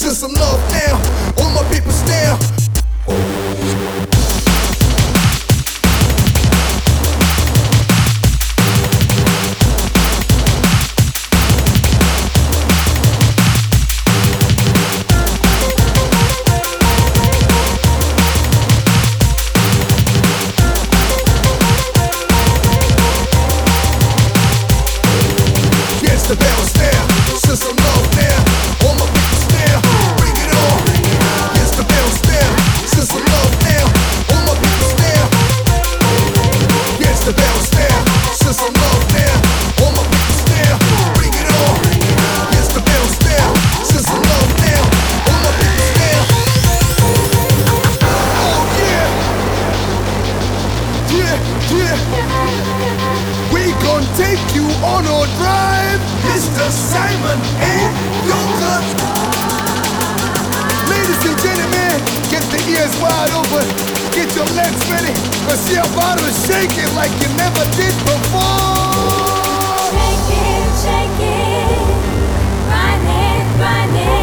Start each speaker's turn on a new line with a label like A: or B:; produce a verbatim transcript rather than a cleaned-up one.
A: Send some love now, all my peoples now. The bells now, send some love now, all my peoples now, bring it on. Yes, the bells now, send some love now, all my peoples now. Yes, the bells now, send some love now, all my peoples now, bring it on. Yes, the bells now, send some love now, all my peoples now. Oh yeah, yeah, yeah. We gon' take you on a drive, Mister Simon and Yoga. Ladies and gentlemen, get the ears wide open, get your legs ready, cause your body's shaking like you never did before.
B: Shake it, shake it, grind it, grind it.